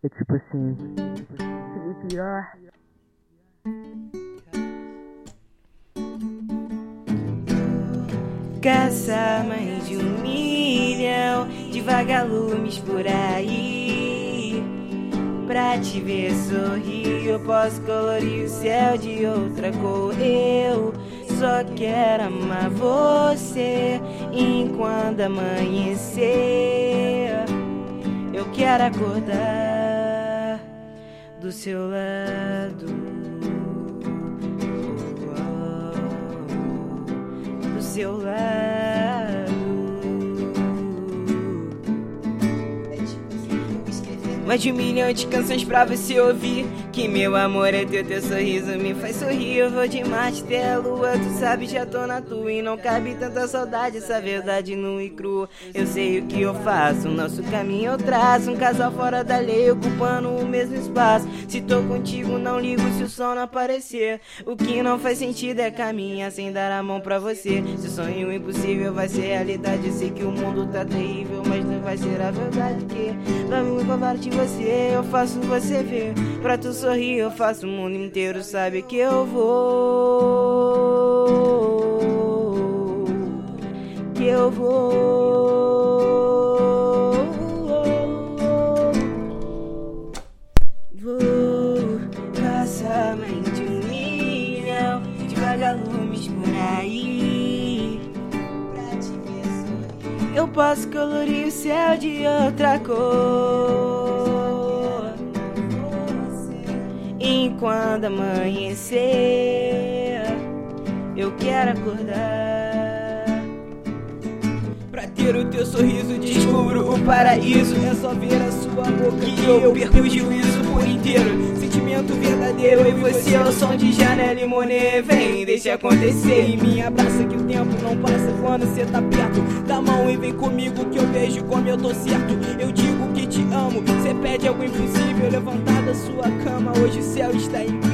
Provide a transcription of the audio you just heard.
É tipo assim, Felipe, Caça mais de 1 milhão de vagalumes por aí. Pra te ver sorrir, eu posso colorir o céu de outra cor. Eu só quero amar você enquanto amanhecer. Eu quero acordar do seu lado. Do seu lado. Mais de 1 milhão de canções pra você ouvir. Que meu amor é teu sorriso me faz sorrir. Eu vou de Marte até a lua, tu sabe, já tô na tua. E não cabe tanta saudade, essa verdade nua e crua. Eu sei o que eu faço, o nosso caminho eu traço. Um casal fora da lei, ocupando o mesmo espaço. Se tô contigo, não ligo se o sol não aparecer. O que não faz sentido é caminhar sem dar a mão pra você. Se o sonho impossível vai ser realidade, eu sei que o mundo tá terrível, mas não vai ser a verdade que pra me provar de você, eu faço você ver. Pra tu sorrir, eu faço o mundo inteiro, sabe que eu vou. Que eu vou. Vou caçar mais de 1 milhão de vagalumes por aí. Pra te ver sorrir, eu posso colorir o céu de outra cor. Enquanto amanhecer, eu quero acordar. Pra ter o teu sorriso, descubro o paraíso. É só ver a sua boca que eu perco o juízo por inteiro. Sentimento verdadeiro, e você é o som de Janelle Monáe. Vem, deixa acontecer e me abraça, que o tempo não passa quando cê tá perto. Dá mão e vem comigo que eu vejo como eu tô certo. Eu digo que te amo, cê pede algo impossível. Levantar da sua cama, hoje o céu está em